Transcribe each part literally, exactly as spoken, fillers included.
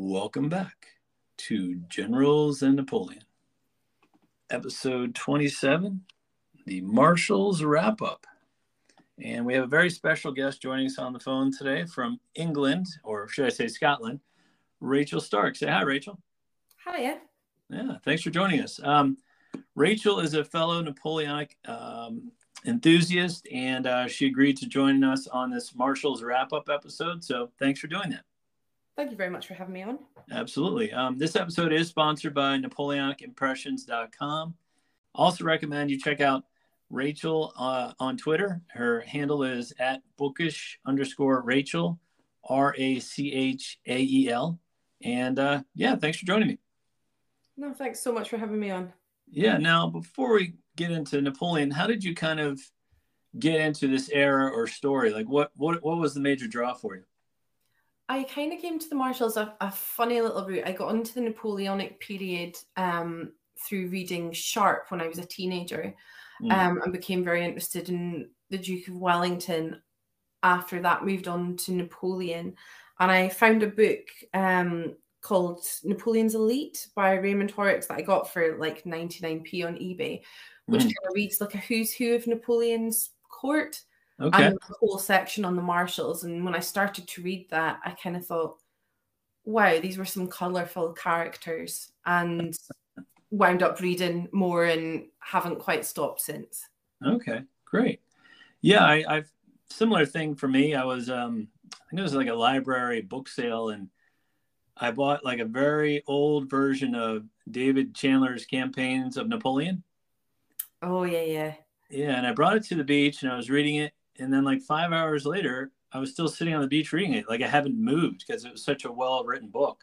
Welcome back to Generals and Napoleon, episode twenty-seven, the Marshals Wrap-Up. And we have a very special guest joining us on the phone today from England, or should I say Scotland, Rachel Stark. Say hi, Rachel. Hiya. Yeah, thanks for joining us. Um, Rachel is a fellow Napoleonic um, enthusiast, and uh, she agreed to join us on this Marshals Wrap-Up episode, so thanks for doing that. Thank you very much for having me on. Absolutely. Um, this episode is sponsored by Napoleonic Impressions dot com. Also recommend you check out Rachel uh, on Twitter. Her handle is at bookish underscore Rachel, R A C H A E L. And uh, yeah, thanks for joining me. No, thanks so much for having me on. Yeah. Now, before we get into Napoleon, how did you kind of get into this era or story? Like what, what, what was the major draw for you? I kind of came to the Marshals a, a funny little route. I got into the Napoleonic period um, through reading Sharpe when I was a teenager mm. um, and became very interested in the Duke of Wellington. After that, moved on to Napoleon. And I found a book um, called Napoleon's Elite by Raymond Horrocks that I got for like ninety-nine p on eBay, which mm. kind of reads like a who's who of Napoleon's court. Okay. And the whole section on the Marshals. And when I started to read that, I kind of thought, wow, these were some colorful characters, and wound up reading more and haven't quite stopped since. Okay, great. Yeah, I, I've similar thing for me. I was, um, I think it was like a library book sale, and I bought like a very old version of David Chandler's Campaigns of Napoleon. Oh, yeah, yeah. Yeah, and I brought it to the beach, and I was reading it. And then like five hours later, I was still sitting on the beach reading it. Like I haven't moved because it was such a well-written book.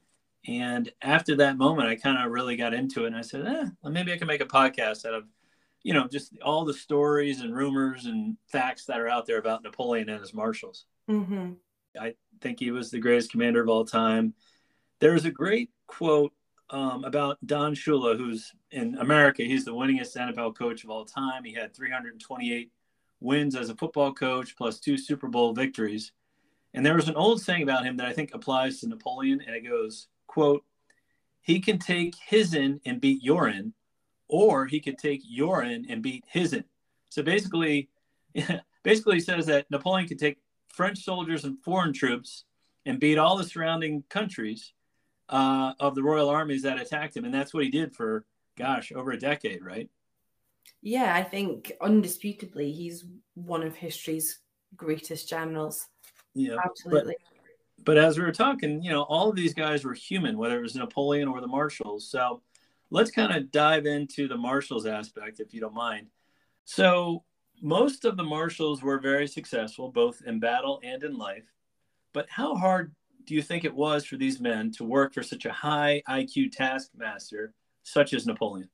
And after that moment, I kind of really got into it. And I said, eh, well, maybe I can make a podcast out of, you know, just all the stories and rumors and facts that are out there about Napoleon and his marshals. Mm-hmm. I think he was the greatest commander of all time. There's a great quote um, about Don Shula, who's in America. He's the winningest N F L coach of all time. He had three hundred twenty-eight wins as a football coach, plus two Super Bowl victories. And there was an old saying about him that I think applies to Napoleon, and it goes, quote, he can take his in and beat your in, or he could take your in and beat his in. So basically, basically says that Napoleon could take French soldiers and foreign troops and beat all the surrounding countries uh, of the royal armies that attacked him. And that's what he did for, gosh, over a decade, right? Yeah, I think undisputably he's one of history's greatest generals. Yeah, absolutely. But, but as we were talking, you know, all of these guys were human, whether it was Napoleon or the Marshals. So let's kind of dive into the Marshals aspect, if you don't mind. So most of the Marshals were very successful, both in battle and in life. But how hard do you think it was for these men to work for such a high I Q taskmaster, such as Napoleon?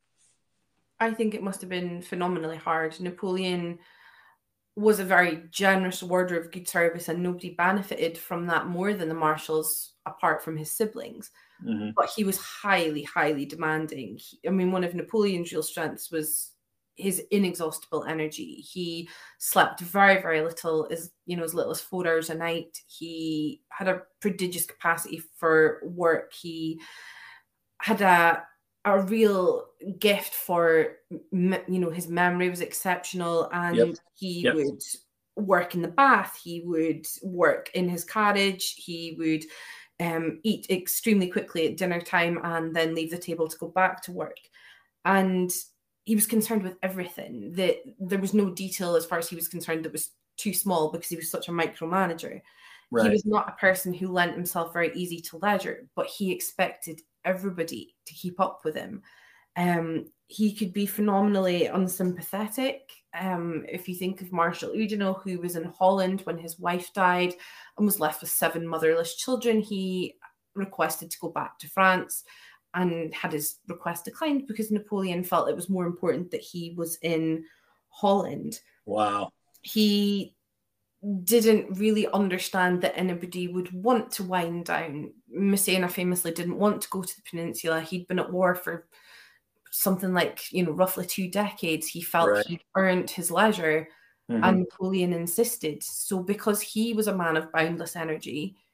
I think it must have been phenomenally hard. Napoleon was a very generous rewarder of good service, and nobody benefited from that more than the Marshals, apart from his siblings. Mm-hmm. But he was highly, highly demanding. He, I mean, one of Napoleon's real strengths was his inexhaustible energy. He slept very, very little, as you know, as little as four hours a night. He had a prodigious capacity for work. He had a a real gift for, you know, his memory was exceptional, and yep. he yep. would work in the bath, he would work in his carriage, he would um, eat extremely quickly at dinner time and then leave the table to go back to work. And he was concerned with everything. That there was no detail as far as he was concerned that was too small, because he was such a micromanager. Right. He was not a person who lent himself very easy to leisure, but he expected everybody to keep up with him. Um, he could be phenomenally unsympathetic. Um, if you think of Marshal Oudinot, who was in Holland when his wife died and was left with seven motherless children, he requested to go back to France and had his request declined because Napoleon felt it was more important that he was in Holland. Wow. He didn't really understand that anybody would want to wind down. Massena famously didn't want to go to the peninsula. He'd been at war for something like, you know, roughly two decades. He felt right. he'd earned his leisure, mm-hmm. and Napoleon insisted. So because he was a man of boundless energy,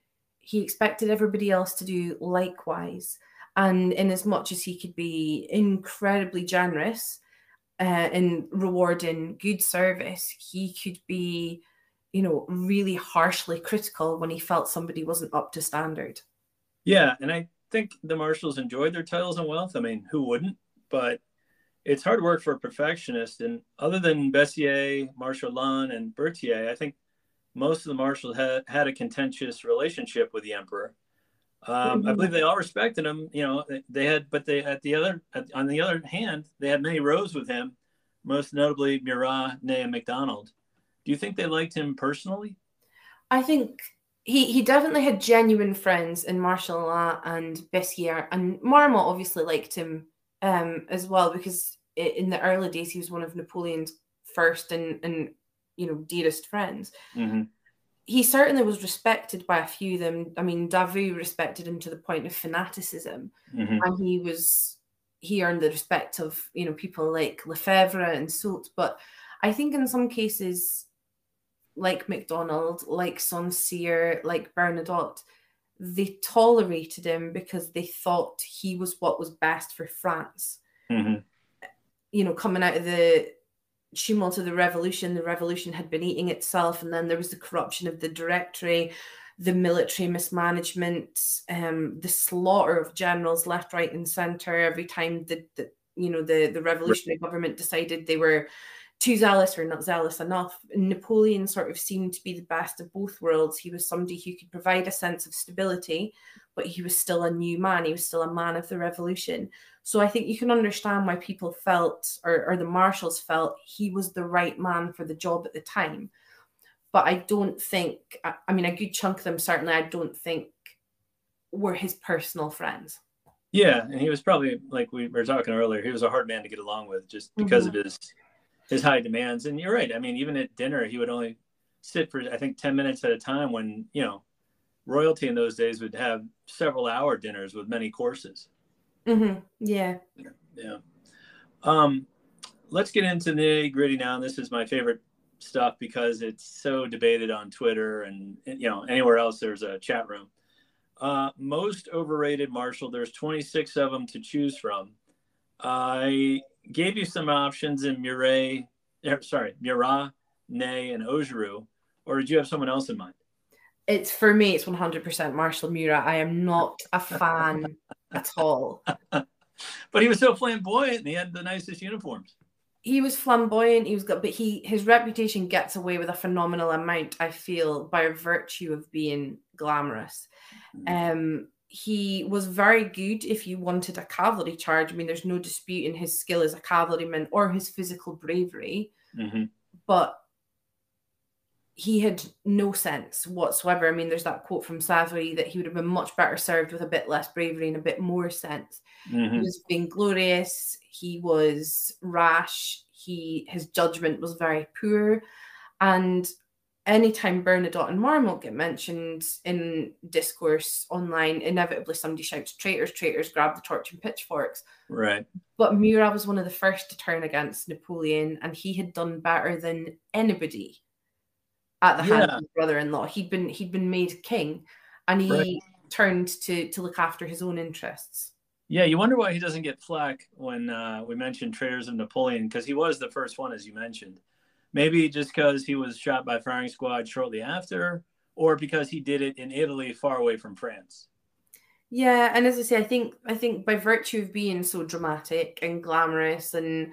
he expected everybody else to do likewise. And in as much as he could be incredibly generous uh, in rewarding good service, he could be, you know, really harshly critical when he felt somebody wasn't up to standard. Yeah, and I think the Marshals enjoyed their titles and wealth. I mean, who wouldn't? But it's hard work for a perfectionist. And other than Bessières, Marshal-Lannes, and Berthier, I think most of the Marshals had, had a contentious relationship with the Emperor. Um, mm-hmm. I believe they all respected him. You know, they had, but they at the other, at, on the other hand, they had many rows with him, most notably Murat, Ney, and Macdonald. Do you think they liked him personally? I think he he definitely had genuine friends in Marshal-Lannes and Bessières, and Marmont obviously liked him um, as well, because in the early days he was one of Napoleon's first and and you know dearest friends. Mm-hmm. He certainly was respected by a few of them. I mean, Davout respected him to the point of fanaticism, mm-hmm. and he was he earned the respect of you know people like Lefebvre and Soult. But I think in some cases, like Macdonald, like Saint-Cyr, like Bernadotte, they tolerated him because they thought he was what was best for France. Mm-hmm. You know, coming out of the tumult of the revolution, the revolution had been eating itself, and then there was the corruption of the Directory, the military mismanagement, um, the slaughter of generals left, right, and centre every time the, the you know the the revolutionary government decided they were too zealous or not zealous enough. Napoleon sort of seemed to be the best of both worlds. He was somebody who could provide a sense of stability, but he was still a new man. He was still a man of the revolution. So I think you can understand why people felt, or, or the Marshals felt, he was the right man for the job at the time. But I don't think, I mean, a good chunk of them, certainly, I don't think were his personal friends. Yeah, and he was probably, like we were talking earlier, he was a hard man to get along with just because mm-hmm. of his his high demands. And you're right. I mean, even at dinner, he would only sit for, I think, ten minutes at a time when, you know, royalty in those days would have several hour dinners with many courses. Mm-hmm. Yeah. Yeah. Um, let's get into the nitty gritty now. And this is my favorite stuff because it's so debated on Twitter and, you know, anywhere else there's a chat room. Uh, most overrated Marshal, there's twenty-six of them to choose from. I gave you some options in Murat, sorry, Murat, Ney, and Augereau, or did you have someone else in mind? It's for me, it's one hundred percent Marshal Murat. I am not a fan at all. But he was so flamboyant and he had the nicest uniforms. He was flamboyant, he was good, but he his reputation gets away with a phenomenal amount, I feel, by virtue of being glamorous. Mm-hmm. Um He was very good if you wanted a cavalry charge. I mean, there's no dispute in his skill as a cavalryman or his physical bravery. Mm-hmm. But he had no sense whatsoever. I mean, there's that quote from Savary that he would have been much better served with a bit less bravery and a bit more sense. Mm-hmm. He was vainglorious. He was rash. He his judgment was very poor. And anytime Bernadotte and Marmont get mentioned in discourse online, inevitably somebody shouts, traitors, traitors, grab the torch and pitchforks. Right. But Murat was one of the first to turn against Napoleon, and he had done better than anybody at the yeah. hands of his brother-in-law. He'd been he'd been made king, and he right. turned to to look after his own interests. Yeah, you wonder why he doesn't get flack when uh, we mentioned traitors of Napoleon, because he was the first one, as you mentioned. Maybe just because he was shot by firing squad shortly after, or because he did it in Italy, far away from France. Yeah, and as I say, I think I think by virtue of being so dramatic and glamorous, and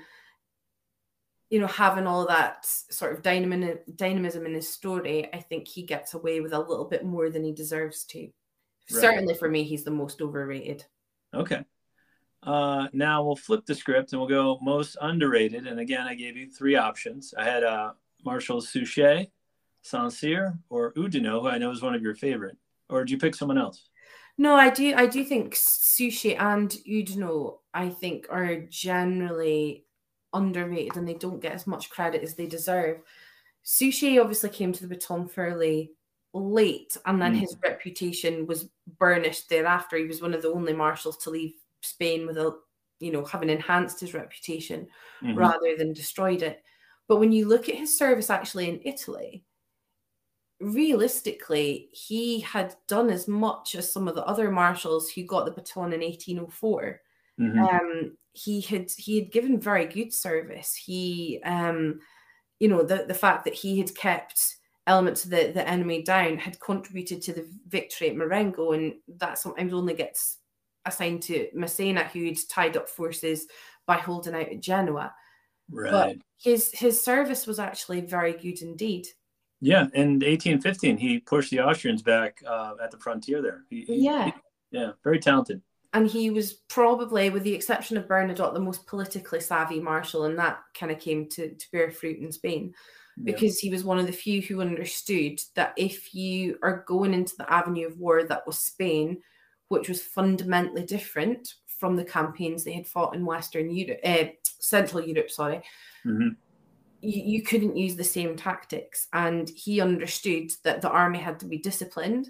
you know having all that sort of dynamism dynamism in his story, I think he gets away with a little bit more than he deserves to. Right. Certainly, for me, he's the most overrated. Okay. Uh, now we'll flip the script and we'll go most underrated. And again, I gave you three options. I had uh, Marshal Suchet, Saint-Cyr, or Oudinot, who I know is one of your favorite. Or did you pick someone else? No, I do. I do think Suchet and Oudinot, I think, are generally underrated and they don't get as much credit as they deserve. Suchet obviously came to the baton fairly late, and then mm. his reputation was burnished thereafter. He was one of the only marshals to leave Spain with a, you know, having enhanced his reputation mm-hmm. rather than destroyed it. But when you look at his service actually in Italy, realistically, he had done as much as some of the other marshals who got the baton in eighteen oh four. Mm-hmm. Um, he had he had given very good service. He, um, you know, the the fact that he had kept elements of the, the enemy down had contributed to the victory at Marengo, and that sometimes only gets assigned to Massena, who'd tied up forces by holding out at Genoa. Right. But his his service was actually very good indeed. Yeah, in eighteen fifteen, he pushed the Austrians back uh, at the frontier there. He, he, yeah. He, yeah, very talented. And he was probably, with the exception of Bernadotte, the most politically savvy marshal, and that kind of came to, to bear fruit in Spain, because yeah. he was one of the few who understood that if you are going into the avenue of war that was Spain, which was fundamentally different from the campaigns they had fought in Western Europe, uh, Central Europe, sorry, mm-hmm. you, you couldn't use the same tactics. And he understood that the army had to be disciplined,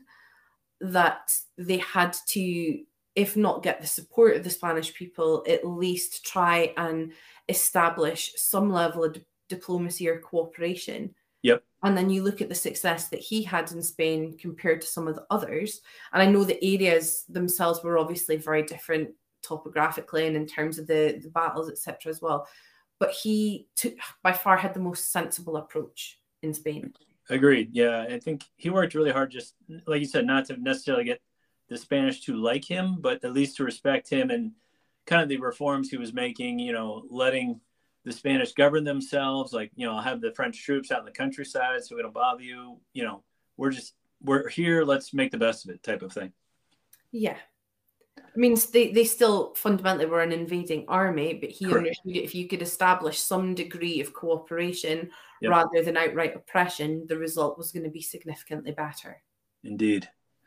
that they had to, if not get the support of the Spanish people, at least try and establish some level of di- diplomacy or cooperation. Yep. And then you look at the success that he had in Spain compared to some of the others. And I know the areas themselves were obviously very different topographically and in terms of the, the battles, et cetera as well. But he took, by far had the most sensible approach in Spain. Agreed. Yeah, I think he worked really hard, just like you said, not to necessarily get the Spanish to like him, but at least to respect him and kind of the reforms he was making, you know, letting the Spanish govern themselves, like, you know, have the French troops out in the countryside so we don't bother you. You know, we're just, we're here, let's make the best of it type of thing. Yeah. I mean, they, they still fundamentally were an invading army, but he Correct. understood if you could establish some degree of cooperation yep. rather than outright oppression, the result was going to be significantly better. Indeed.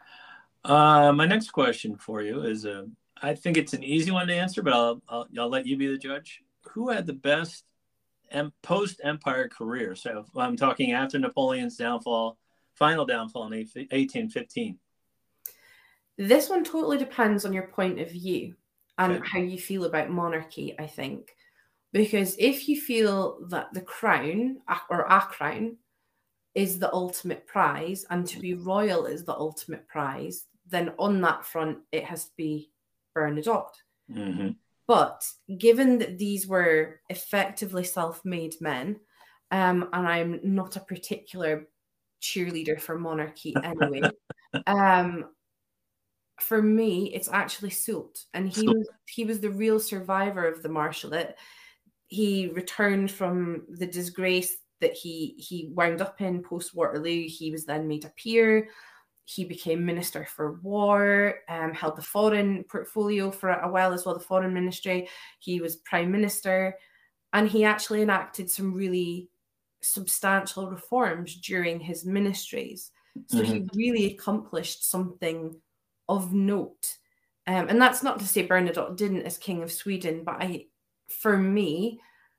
Uh, my next question for you is, uh, I think it's an easy one to answer, but I'll, I'll, I'll let you be the judge. Who had the best em- post-Empire career? So I'm talking after Napoleon's downfall, final downfall in eighteen fifteen. This one totally depends on your point of view and okay. how you feel about monarchy, I think. Because if you feel that the crown, or a crown, is the ultimate prize, and to be royal is the ultimate prize, then on that front, it has to be Bernadotte. Mm-hmm. But given that these were effectively self-made men, um, and I'm not a particular cheerleader for monarchy anyway, um, for me, it's actually Soult. And he was, he was the real survivor of the Marshalate. He returned from the disgrace that he, he wound up in post-Waterloo. He was then made a peer. He became Minister for War, um, held the foreign portfolio for a while as well, the foreign ministry. He was Prime Minister, and he actually enacted some really substantial reforms during his ministries. So mm-hmm. he really accomplished something of note. Um, and that's not to say Bernadotte didn't as King of Sweden, but I, for me,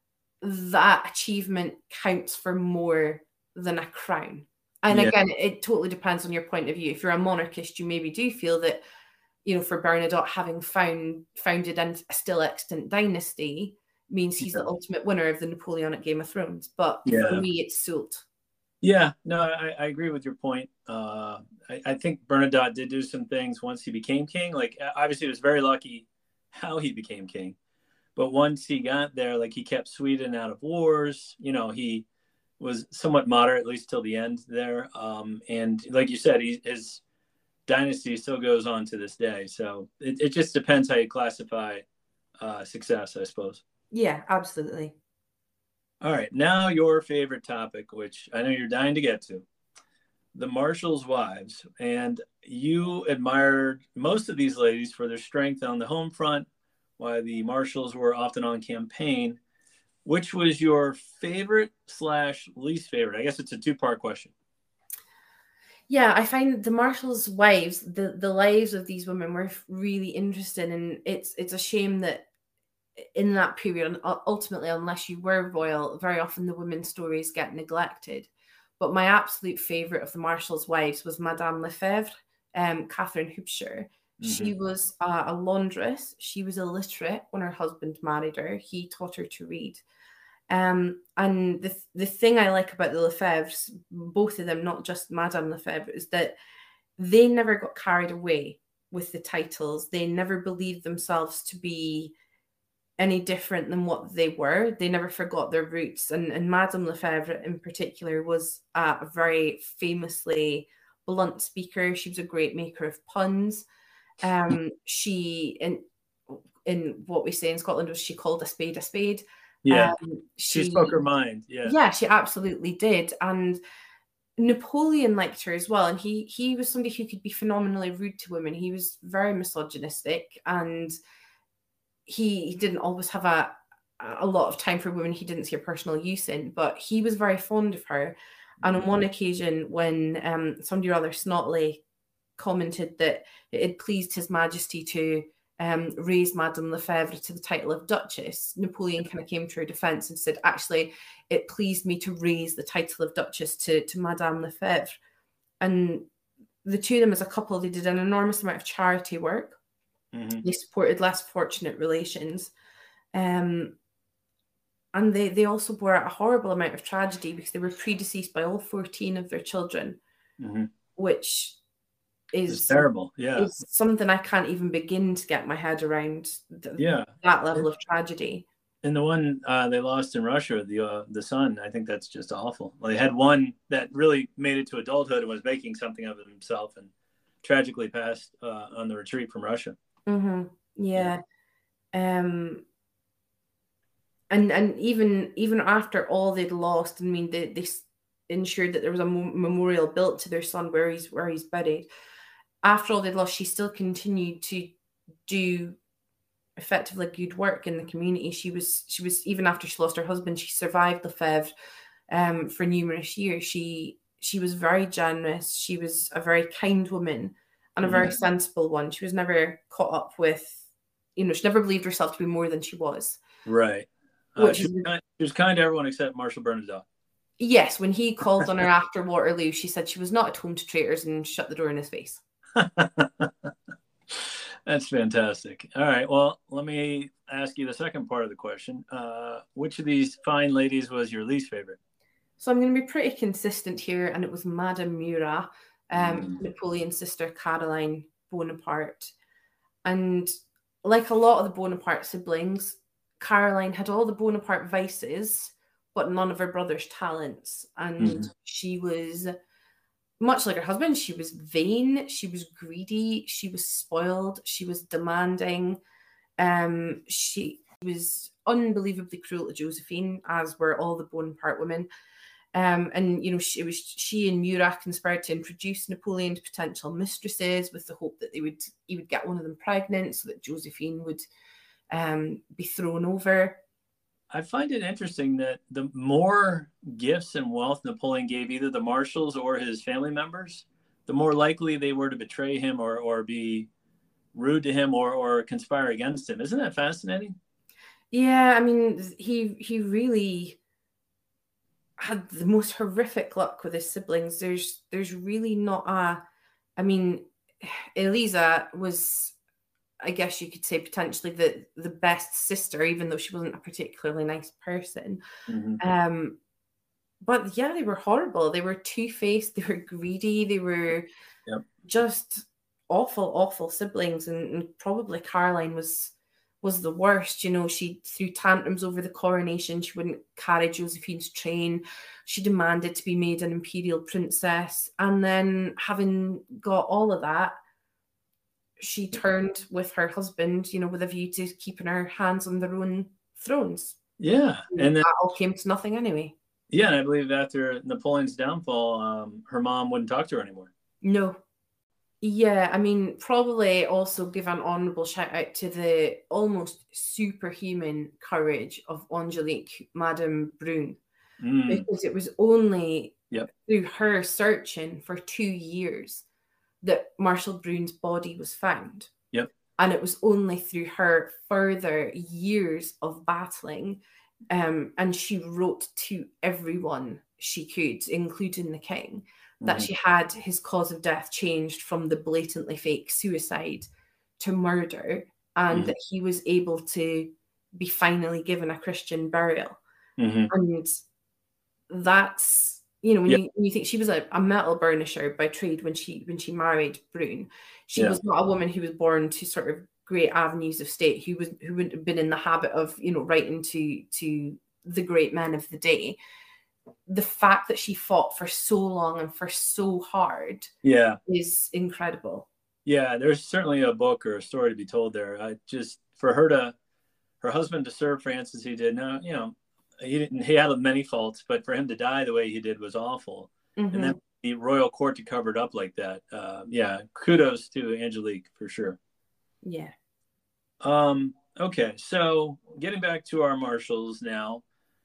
that achievement counts for more than a crown. And yeah. again, it totally depends on your point of view. If you're a monarchist, you maybe do feel that, you know, for Bernadotte, having found founded a still extant dynasty means he's yeah. the ultimate winner of the Napoleonic Game of Thrones. But yeah. for me, it's Soult. Yeah, no, I, I agree with your point. Uh, I, I think Bernadotte did do some things once he became king. Like, obviously, he was very lucky how he became king. But once he got there, like, he kept Sweden out of wars. You know, he was somewhat moderate, at least till the end there. Um, and like you said, he, his dynasty still goes on to this day. So it, it just depends how you classify uh, success, I suppose. Yeah, absolutely. All right. Now your favorite topic, which I know you're dying to get to, the marshals' wives. And you admired most of these ladies for their strength on the home front, while the marshals were often on campaign. Which was your favorite slash least favorite? I guess it's a two-part question. Yeah, I find the marshals' wives, the, the lives of these women were really interesting. And it's it's a shame that in that period, ultimately, unless you were royal, very often the women's stories get neglected. But my absolute favorite of the marshals' wives was Madame Lefebvre, um, Catherine Hubscher. Mm-hmm. She was uh, a laundress. She was illiterate when her husband married her. He taught her to read. Um, and the the thing I like about the Lefebvres, both of them, not just Madame Lefebvre, is that they never got carried away with the titles. They never believed themselves to be any different than what they were. They never forgot their roots. And, and Madame Lefebvre in particular was uh, a very famously blunt speaker. She was a great maker of puns. Um, she, in, in what we say in Scotland, was she called a spade a spade. Yeah, um, she, she spoke her mind. Yeah, yeah, she absolutely did. And Napoleon liked her as well, and he he was somebody who could be phenomenally rude to women. He was very misogynistic, and he, he didn't always have a a lot of time for women he didn't see a personal use in, but he was very fond of her. And on one occasion, when um, somebody rather snottily commented that it had pleased His Majesty to um, raise Madame Lefebvre to the title of Duchess, Napoleon kind of came to her defense and said, actually, it pleased me to raise the title of Duchess to, to Madame Lefebvre. And the two of them as a couple, they did an enormous amount of charity work. Mm-hmm. They supported less fortunate relations. Um, and they, they also bore out a horrible amount of tragedy because they were predeceased by all fourteen of their children, mm-hmm. which is it's terrible. Yeah. Is something I can't even begin to get my head around. The, yeah. That level of tragedy. And the one uh, they lost in Russia, the uh, the son, I think that's just awful. Well, they had one that really made it to adulthood and was making something of himself, and tragically passed uh, on the retreat from Russia. Mm-hmm. Yeah. yeah. Um. And and even even after all they'd lost, I mean, they they ensured that there was a memorial built to their son where he's where he's buried. After all they'd lost, she still continued to do effectively good work in the community. She was, she was even after she lost her husband, she survived Lefebvre um, for numerous years. She she was very generous. She was a very kind woman and a very mm-hmm. sensible one. She was never caught up with, you know, she never believed herself to be more than she was. Right. Uh, she, was kind, she was kind to everyone except Marshal Bernadotte. Yes, when he called on her after Waterloo, she said she was not at home to traitors and shut the door in his face. That's fantastic. All right. Well, let me ask you the second part of the question. Uh, which of these fine ladies was your least favorite? So I'm going to be pretty consistent here, and it was Madame Murat, um, mm. Napoleon's sister Caroline Bonaparte. And like a lot of the Bonaparte siblings, Caroline had all the Bonaparte vices, but none of her brother's talents. And mm. she was, much like her husband, she was vain, she was greedy, she was spoiled, she was demanding. Um, she was unbelievably cruel to Josephine, as were all the Bonaparte women. Um, and, you know, she, it was she and Murat conspired to introduce Napoleon to potential mistresses with the hope that they would he would get one of them pregnant so that Josephine would um, be thrown over. I find it interesting that the more gifts and wealth Napoleon gave either the marshals or his family members, the more likely they were to betray him or, or be rude to him or, or conspire against him. Isn't that fascinating? Yeah, I mean, he he really had the most horrific luck with his siblings. There's there's really not a, I mean, Eliza was, I guess you could say, potentially the the best sister, even though she wasn't a particularly nice person. Mm-hmm. Um, but yeah, they were horrible. They were two-faced. They were greedy. They were yep. just awful, awful siblings. And, and probably Caroline was was the worst. You know, she threw tantrums over the coronation. She wouldn't carry Josephine's train. She demanded to be made an imperial princess. And then, having got all of that, she turned with her husband, you know, with a view to keeping her hands on their own thrones. Yeah. And then, that all came to nothing anyway. Yeah. And I believe after Napoleon's downfall, um, her mom wouldn't talk to her anymore. No. Yeah. I mean, probably also give an honourable shout out to the almost superhuman courage of Angelique, Madame Brune, mm. because it was only yep. through her searching for two years that Marshal Brune's body was found. Yep. And it was only through her further years of battling, um, and she wrote to everyone she could, including the king, mm-hmm. that she had his cause of death changed from the blatantly fake suicide to murder, and mm-hmm. that he was able to be finally given a Christian burial. Mm-hmm. And that's, you know, when Yeah. you when you think she was a, a metal burnisher by trade when she when she married Brune, she Yeah. was not a woman who was born to sort of great avenues of state, who was who wouldn't have been in the habit of, you know, writing to to the great men of the day. The fact that she fought for so long and for so hard, yeah, is incredible. Yeah, there's certainly a book or a story to be told there. I just for her to her husband to serve France as he did. Now, you know, he didn't. He had many faults, but for him to die the way he did was awful. Mm-hmm. And then the royal court to cover it up like that. Uh, yeah, kudos to Angelique for sure. Yeah. Um. Okay, so getting back to our marshals now.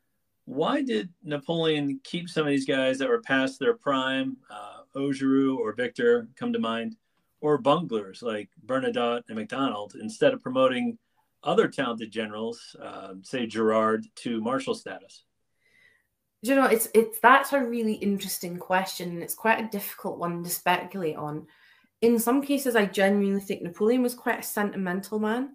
Why did Napoleon keep some of these guys that were past their prime, uh, Augereau or Victor come to mind, or bunglers like Bernadotte and Macdonald, instead of promoting other talented generals, uh, say Gerard, to marshal status? Do you know, it's it's that's a really interesting question, and it's quite a difficult one to speculate on. In some cases, I genuinely think Napoleon was quite a sentimental man.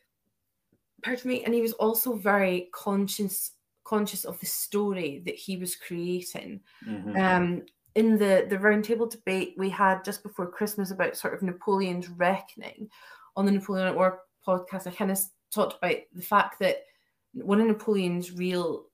Pardon me, and he was also very conscious conscious of the story that he was creating. Mm-hmm. Um, in the the roundtable debate we had just before Christmas about sort of Napoleon's reckoning on the Napoleon at War podcast, I kind of talked about the fact that one of Napoleon's real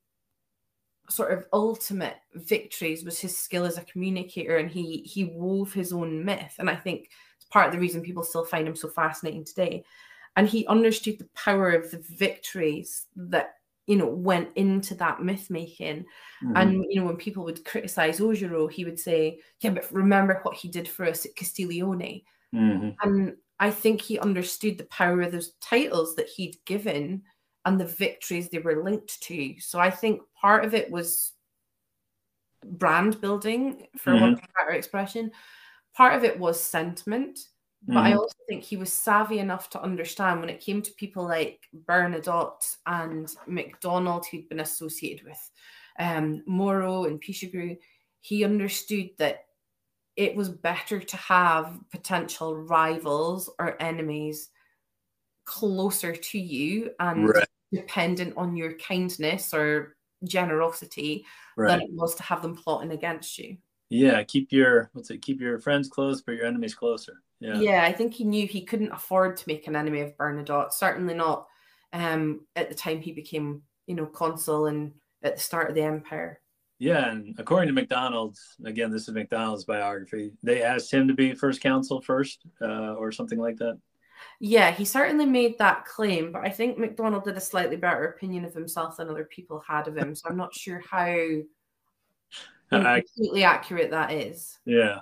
sort of ultimate victories was his skill as a communicator, and he he wove his own myth. And I think it's part of the reason people still find him so fascinating today. And he understood the power of the victories that, you know, went into that myth making. Mm-hmm. And, you know, when people would criticize Augereau, he would say, yeah, but remember what he did for us at Castiglione. Mm-hmm. And I think he understood the power of those titles that he'd given and the victories they were linked to. So I think part of it was brand building, for mm-hmm. want of a better expression. Part of it was sentiment. But mm-hmm. I also think he was savvy enough to understand when it came to people like Bernadotte and Macdonald, who'd been associated with um, Moreau and Pichegru, he understood that it was better to have potential rivals or enemies closer to you and right. dependent on your kindness or generosity right. than it was to have them plotting against you. Yeah, keep your what's it? Keep your friends close, but your enemies closer. Yeah, yeah. I think he knew he couldn't afford to make an enemy of Bernadotte. Certainly not um, at the time he became, you know, consul and at the start of the empire. Yeah, and according to Macdonald's, again, this is Macdonald's biography, they asked him to be first consul first, uh, or something like that. Yeah, he certainly made that claim, but I think Macdonald did a slightly better opinion of himself than other people had of him. So I'm not sure how you know, I, completely accurate that is. Yeah.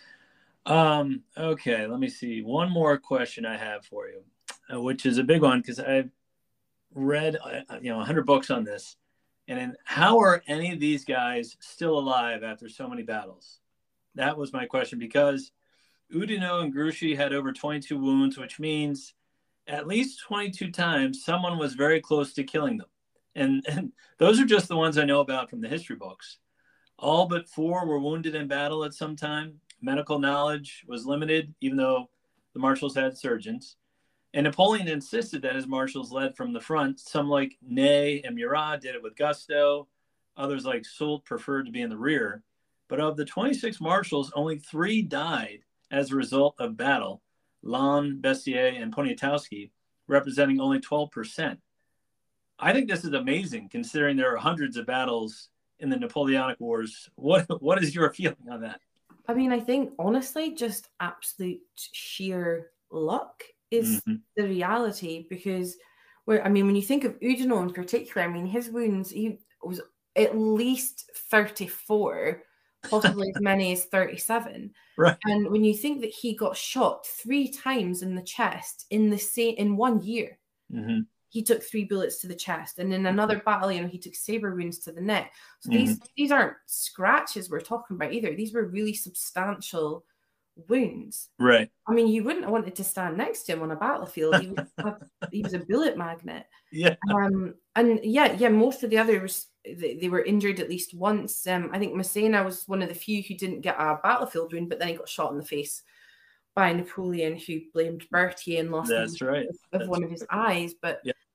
Um, okay, let me see. One more question I have for you, uh, which is a big one because I've read, uh, you know, one hundred books on this. And then how are any of these guys still alive after so many battles? That was my question, because Oudinot and Grouchy had over twenty-two wounds, which means at least twenty-two times someone was very close to killing them. And, and those are just the ones I know about from the history books. All but four were wounded in battle at some time. Medical knowledge was limited, even though the marshals had surgeons. And Napoleon insisted that his marshals led from the front. Some like Ney and Murat did it with gusto. Others like Soult preferred to be in the rear. But of the twenty-six marshals, only three died as a result of battle. Lannes, Bessières, and Poniatowski, representing only twelve percent. I think this is amazing, considering there are hundreds of battles in the Napoleonic Wars. What What is your feeling on that? I mean, I think, honestly, just absolute sheer luck is mm-hmm. the reality, because, where I mean, when you think of Oudinot in particular, I mean, his wounds, he was at least thirty-four, possibly as many as thirty-seven. Right. And when you think that he got shot three times in the chest in the same in one year, mm-hmm. he took three bullets to the chest, and in another battle, you know, he took saber wounds to the neck. So mm-hmm. these these aren't scratches we're talking about either. These were really substantial wounds. Right. I mean, you wouldn't have wanted to stand next to him on a battlefield. He was a, he was a bullet magnet. Yeah. Um. And yeah, yeah. Most of the others, they, they were injured at least once. Um. I think Massena was one of the few who didn't get a battlefield wound, but then he got shot in the face by Napoleon, who blamed Berthier and lost That's the right. of, That's one of his eyes. But yeah.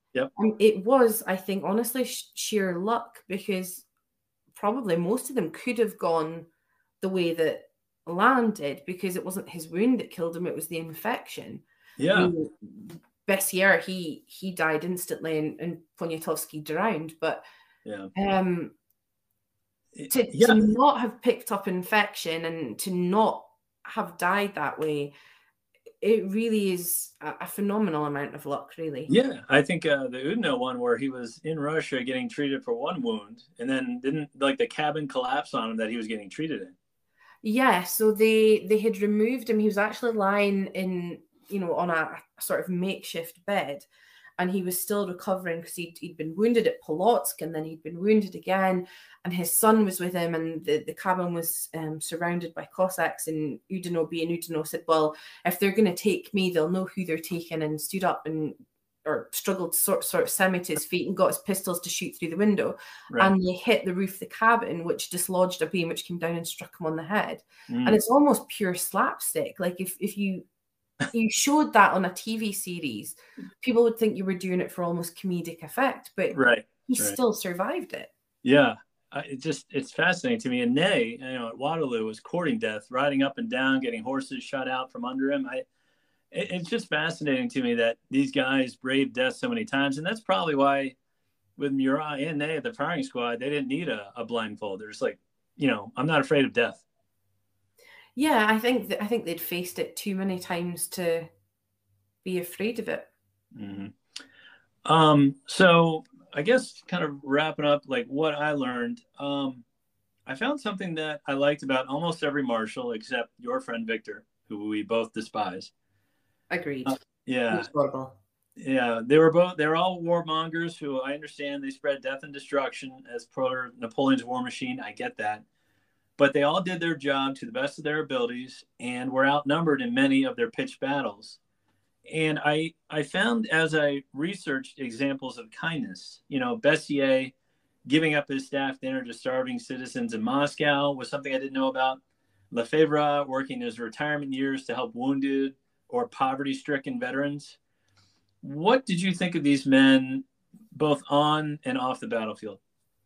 Yep. Um, it was, I think, honestly, sh- sheer luck, because probably most of them could have gone the way that Lan did, because it wasn't his wound that killed him, it was the infection. I Yeah. mean, Bessier, he he died instantly, and, and Poniatowski drowned. But Yeah. um, It- to to yeah. not have picked up infection and to not have died that way, it really is a, a phenomenal amount of luck, really. Yeah. I think uh, the Udno one, where he was in Russia getting treated for one wound, and then didn't like the cabin collapse on him that he was getting treated in. Yeah, so they they had removed him. He was actually lying in, you know, on a, a sort of makeshift bed, and he was still recovering because he'd, he'd been wounded at Polotsk, and then he'd been wounded again, and his son was with him, and the, the cabin was um, surrounded by Cossacks, and Udino being Udino said, well, if they're going to take me, they'll know who they're taking, and stood up and or struggled sort, sort of semi to his feet and got his pistols to shoot through the window. Right. And they hit the roof of the cabin, which dislodged a beam, which came down and struck him on the head. Mm. And it's almost pure slapstick. Like if, if you you showed that on a T V series, people would think you were doing it for almost comedic effect, but right. he right. still survived it. Yeah. I, it just, it's fascinating to me. And Ney, you know, at Waterloo was courting death, riding up and down, getting horses shot out from under him. I, it, it's just fascinating to me that these guys braved death so many times. And that's probably why with Murat and Ney at the firing squad, they didn't need a, a blindfold. They're just like, you know, I'm not afraid of death. Yeah, I think that I think they'd faced it too many times to be afraid of it. Mm-hmm. Um, so I guess kind of wrapping up, like what I learned, um, I found something that I liked about almost every marshal except your friend Victor, who we both despise. Agreed. Uh, yeah. Horrible. Yeah, they were both, they're all warmongers who I understand they spread death and destruction as per Napoleon's war machine. I get that. But they all did their job to the best of their abilities and were outnumbered in many of their pitched battles. And I I found as I researched examples of kindness, you know, Bessier giving up his staff dinner to starving citizens in Moscow was something I didn't know about. Lefebvre working his retirement years to help wounded or poverty-stricken veterans. What did you think of these men, both on and off the battlefield?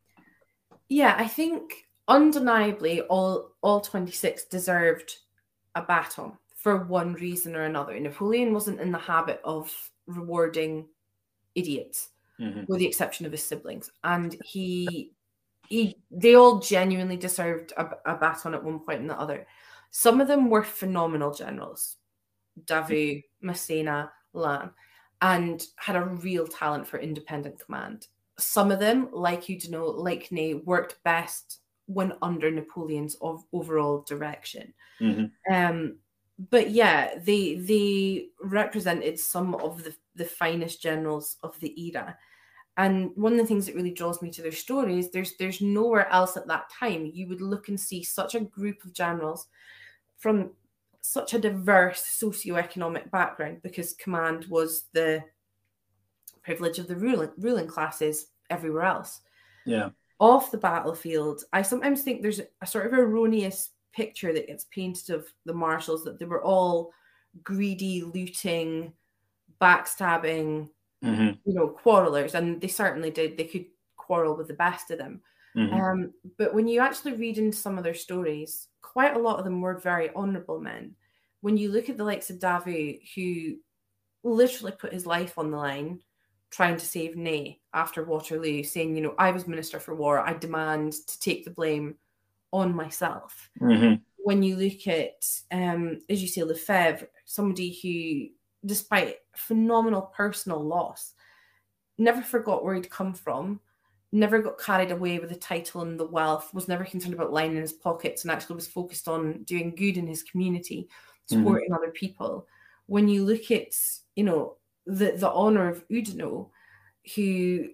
Yeah, I think undeniably all all twenty-six deserved a baton for one reason or another. Napoleon wasn't in the habit of rewarding idiots, mm-hmm. with the exception of his siblings. And he, he they all genuinely deserved a, a baton at one point and the other. Some of them were phenomenal generals, Davout, Massena, Lannes, and had a real talent for independent command. Some of them, like Udinot, like Ney, worked best when under Napoleon's of overall direction. Mm-hmm. Um, but yeah, they they represented some of the, the finest generals of the era. And one of the things that really draws me to their stories, there's there's nowhere else at that time you would look and see such a group of generals from such a diverse socioeconomic background, because command was the privilege of the ruling ruling classes everywhere else. Yeah. Off the battlefield, I sometimes think there's a sort of erroneous picture that gets painted of the marshals, that they were all greedy, looting, backstabbing, mm-hmm. you know, quarrelers, and they certainly did. They could quarrel with the best of them. Mm-hmm. Um, but when you actually read into some of their stories, quite a lot of them were very honourable men. When you look at the likes of Davout, who literally put his life on the line trying to save Ney after Waterloo, saying, you know, I was Minister for War, I demand to take the blame on myself. Mm-hmm. When you look at, um, as you say, Lefebvre, somebody who, despite phenomenal personal loss, never forgot where he'd come from, never got carried away with the title and the wealth, was never concerned about lining his pockets, and actually was focused on doing good in his community, supporting mm-hmm. other people. When you look at, you know, the, the honour of Udinot, who,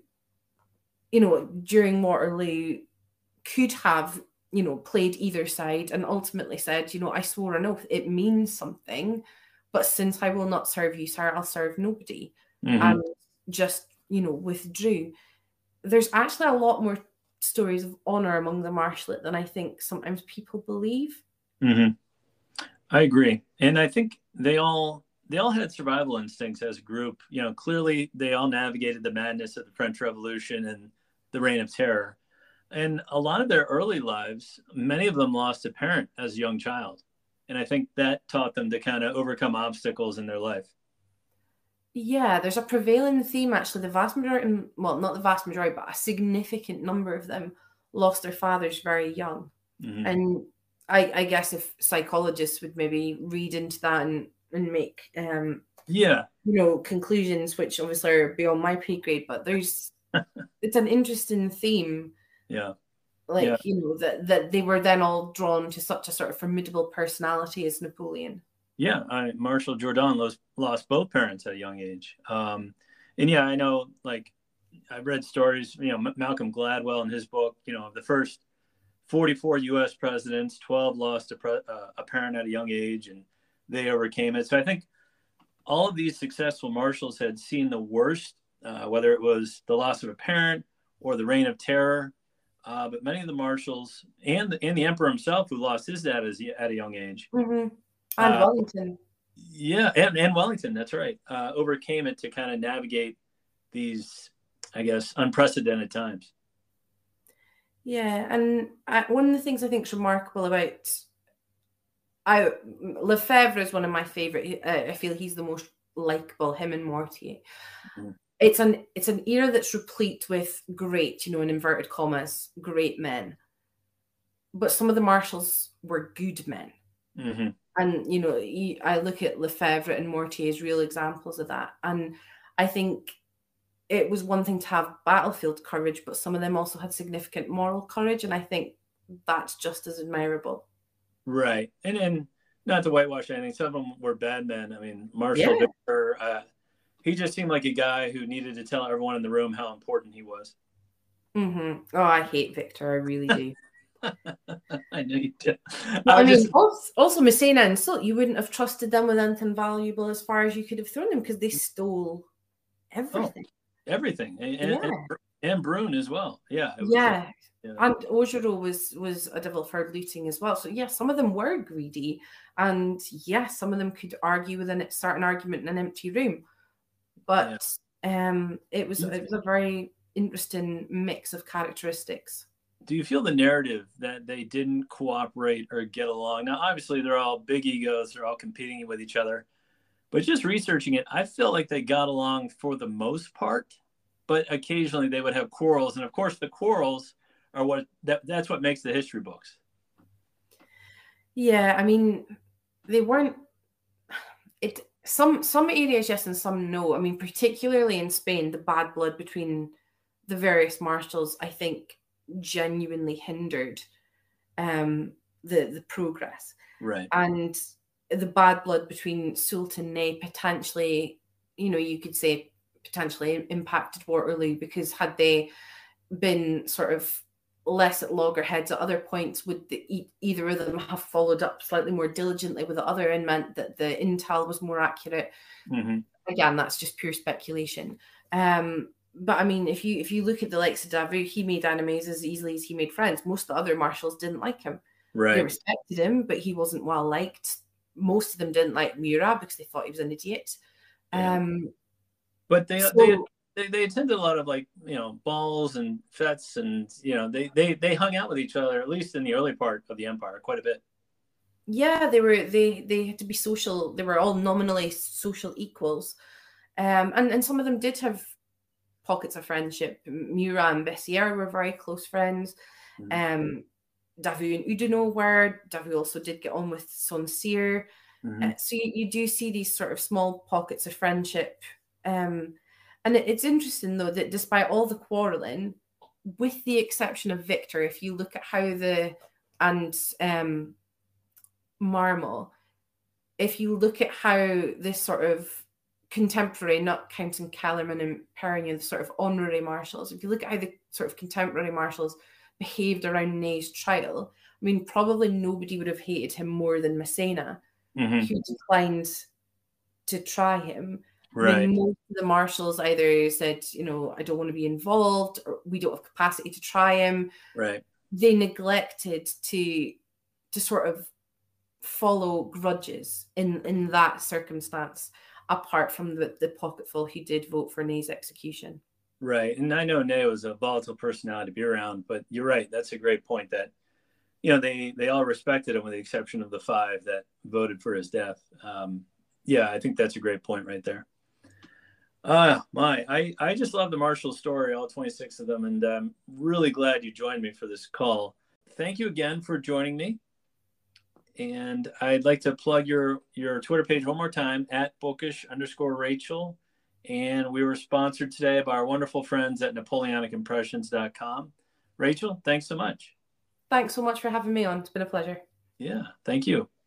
you know, during Waterloo could have, you know, played either side and ultimately said, you know, I swore an oath, it means something, but since I will not serve you, sir, I'll serve nobody. Mm-hmm. And just, you know, withdrew. There's actually a lot more stories of honour among the marshalate than I think sometimes people believe. Mm-hmm. I agree. And I think they all they all had survival instincts as a group. You know, clearly they all navigated the madness of the French Revolution and the Reign of Terror. And a lot of their early lives, many of them lost a parent as a young child. And I think that taught them to kind of overcome obstacles in their life. Yeah, there's a prevailing theme, actually. The vast majority, well, not the vast majority, but a significant number of them lost their fathers very young. Mm-hmm. And I, I guess if psychologists would maybe read into that and, and make, um, yeah, you know, conclusions, which obviously are beyond my pay grade, but there's, it's an interesting theme. Yeah. Like, yeah. you know, that, that they were then all drawn to such a sort of formidable personality as Napoleon. Yeah, I, Marshal Jourdan lost, lost both parents at a young age. Um, and yeah, I know, like, I've read stories, you know, M- Malcolm Gladwell in his book, you know, of the first forty-four U S presidents, twelve lost a, pre- uh, a parent at a young age, and they overcame it. So I think all of these successful marshals had seen the worst, uh, whether it was the loss of a parent or the Reign of Terror. Uh, but many of the marshals and the, and the emperor himself, who lost his dad as, at a young age. Mm-hmm. And uh, Wellington. Yeah, and, and Wellington, that's right. Uh, overcame it to kind of navigate these, I guess, unprecedented times. Yeah, and I, one of the things I think is remarkable about I Lefebvre is one of my favorite. Uh, I feel he's the most likable. Him and Mortier. Mm-hmm. It's an it's an era that's replete with great, you know, in inverted commas, great men. But some of the marshals were good men. Mm-hmm. And, you know, I look at Lefebvre and Mortier as real examples of that. And I think it was one thing to have battlefield courage, but some of them also had significant moral courage. And I think that's just as admirable. Right. And and not to whitewash anything, some of them were bad men. I mean, Marshal yeah. Victor, uh, he just seemed like a guy who needed to tell everyone in the room how important he was. Mm-hmm. Oh, I hate Victor. I really do. I know you do. I, I mean, just... also, also Massena and Soult, you wouldn't have trusted them with anything valuable as far as you could have thrown them because they stole everything. Oh, everything. And, yeah. and, and Brune as well. Yeah. It was yeah. Like, yeah. And Augereau was, was a devil for looting as well. So, yeah, some of them were greedy. And, yes, yeah, some of them could argue with a certain argument in an empty room. But yeah. um, it was it was a very interesting mix of characteristics. Do you feel the narrative that they didn't cooperate or get along? Now, obviously, they're all big egos. They're all competing with each other. But just researching it, I feel like they got along for the most part. But occasionally they would have quarrels. And, of course, the quarrels are what that, that's what makes the history books. Yeah, I mean, they weren't it. Some some areas, yes, and some no. I mean, particularly in Spain, the bad blood between the various marshals, I think, genuinely hindered um, the the progress. Right. And the bad blood between Soult and Ney potentially, you know, you could say potentially impacted Waterloo, because had they been sort of less at loggerheads at other points, would the, either of them have followed up slightly more diligently with the other and meant that the intel was more accurate? Mm-hmm. Again, that's just pure speculation. Um, but I mean, if you if you look at the likes of Davout, he made enemies as easily as he made friends. Most of the other marshals didn't like him. Right. They respected him, but he wasn't well liked. Most of them didn't like Murat because they thought he was an idiot. Yeah. Um, but they, so, they they they attended a lot of, like, you know, balls and fetes, and, you know, they they they hung out with each other, at least in the early part of the empire, quite a bit. Yeah, they were they they had to be social. They were all nominally social equals, um, and and some of them did have pockets of friendship. Murat and Bessieres were very close friends. Mm-hmm. Um, Davout and Oudinot were. Davout also did get on with Saint Cyr. Mm-hmm. Uh, so you, you do see these sort of small pockets of friendship. Um, and it, it's interesting, though, that despite all the quarreling, with the exception of Victor, if you look at how the, and um, Marmont, if you look at how this sort of contemporary, not counting Kellerman and Perignon, the sort of honorary marshals, if you look at how the sort of contemporary marshals behaved around Ney's trial, I mean, probably nobody would have hated him more than Massena, mm-hmm. who declined to try him. Right. I mean, most of the marshals either said, you know, I don't want to be involved, or we don't have capacity to try him. Right. They neglected to to sort of follow grudges in, in that circumstance, apart from the, the pocketful who did vote for Ney's execution. Right. And I know Ney was a volatile personality to be around, but you're right. That's a great point that, you know, they, they all respected him with the exception of the five that voted for his death. Um, yeah, I think that's a great point right there. Uh, my, I, I just love the Marshall story, all twenty-six of them. And I'm really glad you joined me for this call. Thank you again for joining me. And I'd like to plug your, your Twitter page one more time, at bookish underscore Rachel. And we were sponsored today by our wonderful friends at Napoleonic Impressions dot com. Rachel, thanks so much. Thanks so much for having me on. It's been a pleasure. Yeah, thank you.